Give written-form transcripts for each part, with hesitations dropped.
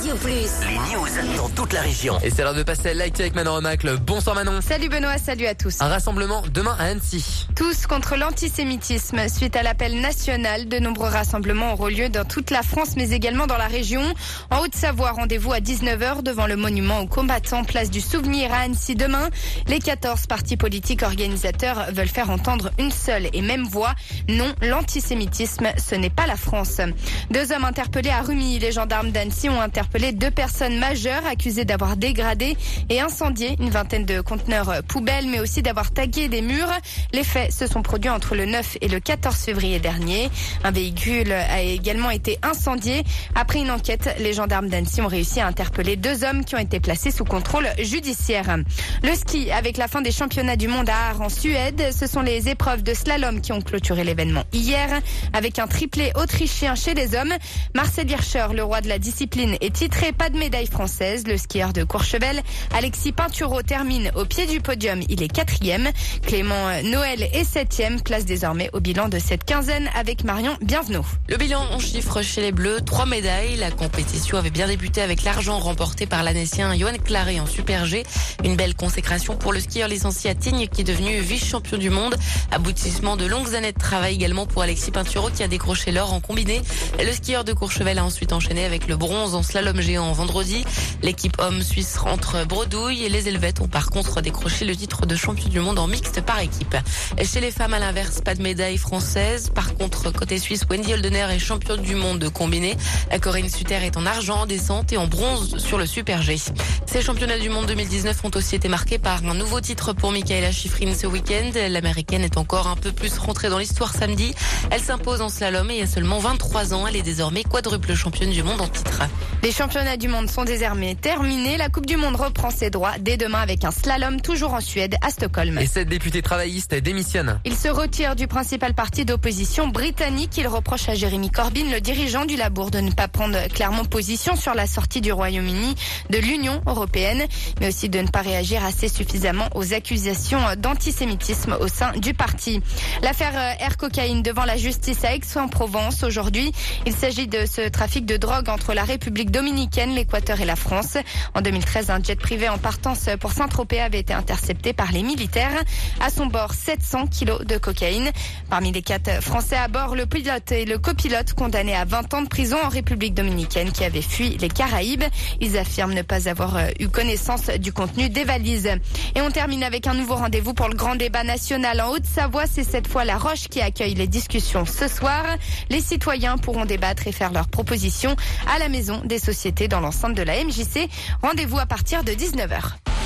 Radio Plus. Les news dans toute la région. Et c'est l'heure de passer à l'actu avec Manon Remacle. Bonsoir Manon. Salut Benoît, salut à tous. Un rassemblement demain à Annecy. Tous contre l'antisémitisme. Suite à l'appel national, de nombreux rassemblements auront lieu dans toute la France, mais également dans la région. En Haute-Savoie, rendez-vous à 19h devant le monument aux combattants, place du Souvenir à Annecy demain. Les 14 partis politiques organisateurs veulent faire entendre une seule et même voix. Non, l'antisémitisme, ce n'est pas la France. 2 hommes interpellés à Rumilly. Les gendarmes d'Annecy ont interpellé 2 personnes majeures accusées d'avoir dégradé et incendié une vingtaine de conteneurs poubelles, mais aussi d'avoir tagué des murs. Les faits se sont produits entre le 9 et le 14 février dernier. Un véhicule a également été incendié. Après une enquête, les gendarmes d'Annecy ont réussi à interpeller 2 hommes qui ont été placés sous contrôle judiciaire. Le ski, avec la fin des championnats du monde à Aar en Suède, ce sont les épreuves de slalom qui ont clôturé l'événement hier, avec un triplé autrichien chez les hommes. Marcel Hirscher, le roi de la discipline, est titré, pas de médaille française. Le skieur de Courchevel, Alexis Pinturo, termine au pied du podium. Il est 4e. Clément Noël est 7e. Place désormais au bilan de cette quinzaine avec Marion Bienvenue. Le bilan en chiffres chez les Bleus, 3 médailles. La compétition avait bien débuté avec l'argent remporté par l'Annécien Johan Claré en Super G. Une belle consécration pour le skieur licencié à Tignes qui est devenu vice-champion du monde. Aboutissement de longues années de travail également pour Alexis Pinturo qui a décroché l'or en combiné. Le skieur de Courchevel a ensuite enchaîné avec le bronze en slalom géant vendredi. L'équipe homme suisse rentre bredouille et les Helvètes ont par contre décroché le titre de champion du monde en mixte par équipe. Et chez les femmes, à l'inverse, pas de médaille française. Par contre, côté suisse, Wendy Holdener est championne du monde de combiné. Corinne Sutter est en argent en descente et en bronze sur le Super G. Ces championnats du monde 2019 ont aussi été marqués par un nouveau titre pour Mikaela Shiffrin ce week-end. L'américaine est encore un peu plus rentrée dans l'histoire samedi. Elle s'impose en slalom et il y a seulement 23 ans. Elle est désormais quadruple championne du monde en titre. Les championnats du monde sont désormais terminés. La Coupe du Monde reprend ses droits dès demain avec un slalom toujours en Suède à Stockholm. Et 7 députés travaillistes démissionnent. Il se retire du principal parti d'opposition britannique. Il reproche à Jeremy Corbyn, le dirigeant du Labour, de ne pas prendre clairement position sur la sortie du Royaume-Uni de l'Union européenne, mais aussi de ne pas réagir assez suffisamment aux accusations d'antisémitisme au sein du parti. L'affaire Air Cocaïne devant la justice à Aix-en-Provence aujourd'hui. Il s'agit de ce trafic de drogue entre la République dominicaine, l'Équateur et la France. En 2013, un jet privé en partance pour Saint-Tropez avait été intercepté par les militaires. À son bord, 700 kilos de cocaïne. Parmi les 4 Français à bord, le pilote et le copilote condamnés à 20 ans de prison en République dominicaine qui avaient fui les Caraïbes. Ils affirment ne pas avoir eu connaissance du contenu des valises. Et on termine avec un nouveau rendez-vous pour le grand débat national en Haute-Savoie. C'est cette fois La Roche qui accueille les discussions ce soir. Les citoyens pourront débattre et faire leurs propositions à la Maison des Sociétés dans l'enceinte de la MJC. Rendez-vous à partir de 19h.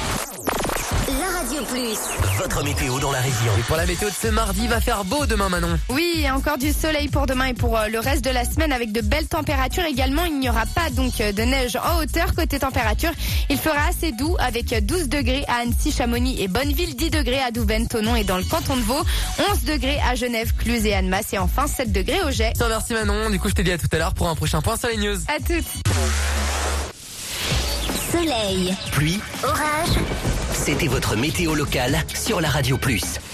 La Radio Plus. Votre météo dans la région. Et pour la météo de ce mardi, va faire beau demain Manon. Oui, il y a encore du soleil pour demain et pour le reste de la semaine avec de belles températures. Également, il n'y aura pas donc de neige en hauteur. Côté température, il fera assez doux avec 12 degrés à Annecy, Chamonix et Bonneville, 10 degrés à Douvaine, Thonon et dans le canton de Vaud, 11 degrés à Genève, Cluse et Annemasse et enfin 7 degrés au Jet. Merci Manon. Du coup, je te dis à tout à l'heure pour un prochain point sur les news. À toutes. Soleil. Pluie. Orage. C'était votre météo locale sur la Radio Plus.